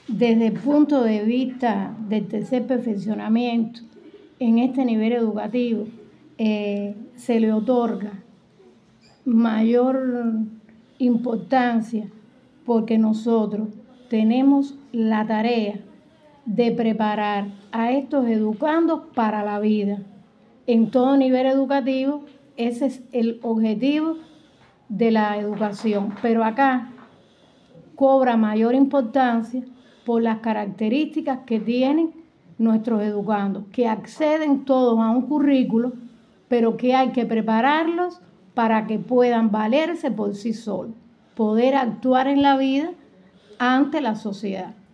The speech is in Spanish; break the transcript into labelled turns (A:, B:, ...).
A: Desde el punto de vista del tercer perfeccionamiento, en este nivel educativo se le otorga mayor importancia porque nosotros tenemos la tarea de preparar a estos educandos para la vida. En todo nivel educativo, ese es el objetivo de la educación, pero acá cobra mayor importancia por las características que tienen nuestros educandos, que acceden todos a un currículo, pero que hay que prepararlos para que puedan valerse por sí solos, poder actuar en la vida ante la sociedad.